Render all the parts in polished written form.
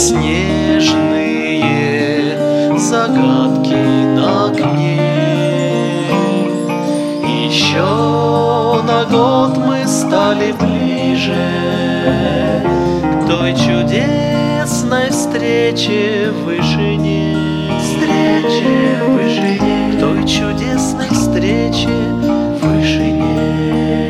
снежные загадки на окне. Еще на год мы стали ближе к той чудесной встрече в вышине, к той чудесной встрече в вышине.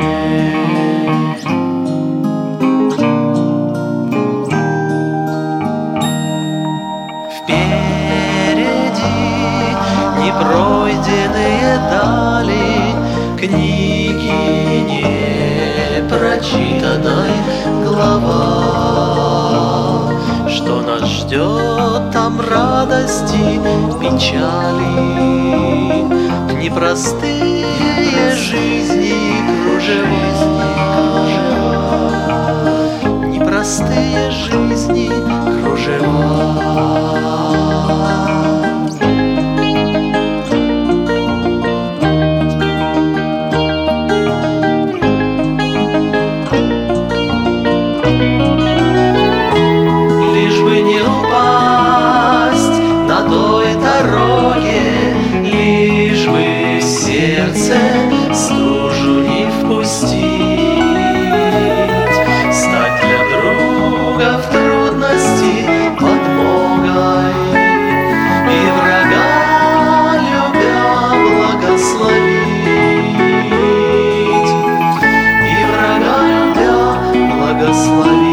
Непройденные дали книги непрочитанной глава. Что нас ждет там радости, печали, непростые жизни кружева, непростые жизни кружева. Лишь бы в сердце стужу не впустить, стать для друга в трудности подмогой и врага любя благословить, и врага любя благословить.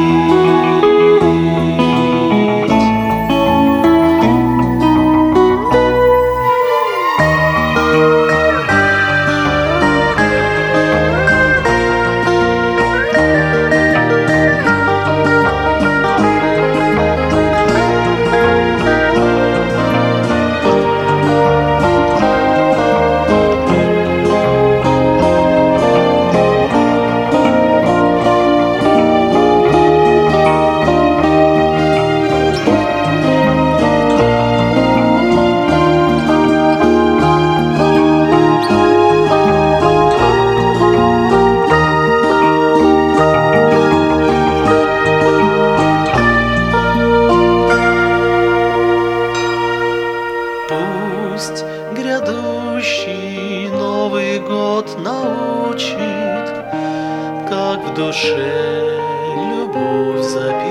Пусть грядущий Новый год научит, как в душе любовь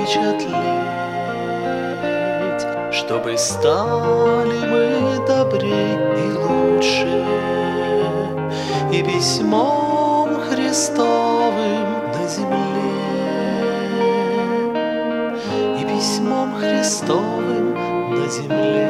запечатлеть, чтобы стали мы добрей и лучше, и письмом Христовым на земле, и письмом Христовым на земле.